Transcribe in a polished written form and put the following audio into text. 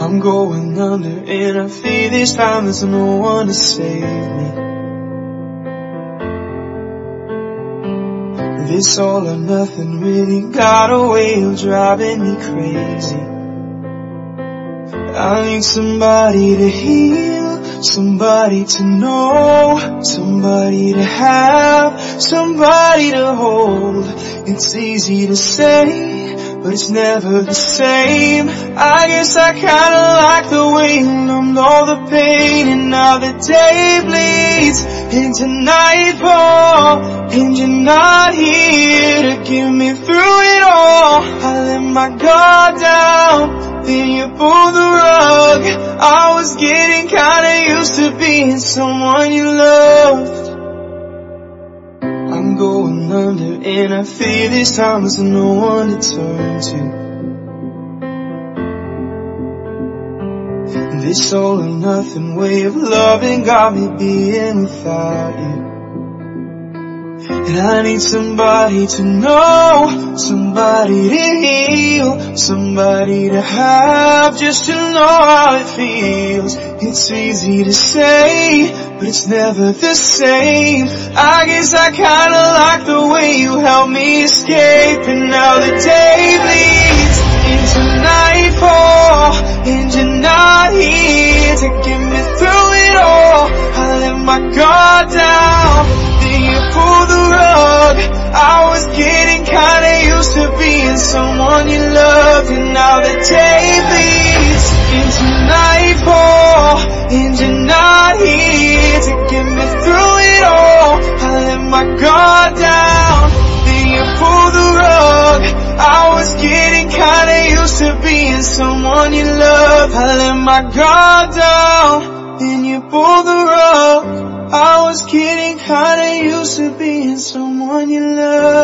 I'm going under and I fear this time there's no one to save me. This all or nothing really got a way of driving me crazy. I need somebody to heal, somebody to know, somebody to have, somebody to hold. It's easy to say, but it's never the same. I guess I kinda like the way you numbed all the pain. And now the day bleeds into nightfall, and you're not here to get me through it all. I let my guard down, then you pulled the rug. I was getting kinda used to being someone you loved. I'm going under and I fear this time there's no one to turn to. This all or nothing way of loving got me being without you. And I need somebody to know, somebody to heal, somebody to have, just to know how it feels. It's easy to say, but it's never the same. I guess I kinda like the way you helped me escape. And now the day bleeds into nightfall, and you're not here to get me through it all. I let my guard down, then you pulled the rug. I was getting kinda used to being someone you loved. And now the day bleeds into nightfall, and you're not here to get me through it all. I let my guard down, then you pulled the rug. I was getting kinda used to being someone you loved. I let my guard down, then you pulled the rug. I was getting kinda used to being someone you love.